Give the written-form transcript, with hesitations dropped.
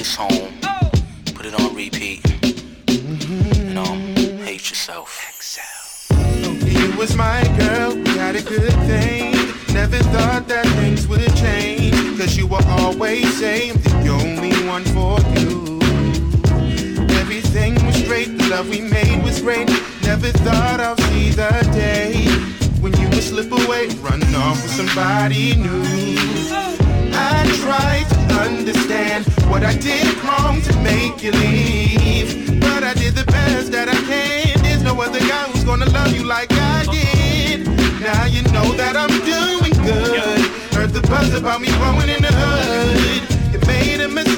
this home, put it on repeat, and hate yourself. You was my girl, we had a good thing. Never thought that things would change, cause you were always saying the only one for you. Everything was great, the love we made was great. Never thought I'll see the day when you would slip away, run off with somebody new. I tried to understand what I did wrong to make you leave, but I did the best that I can. There's no other guy who's gonna love you like I did. Now you know that I'm doing good. Heard the buzz about me growing in the hood. You made a mistake,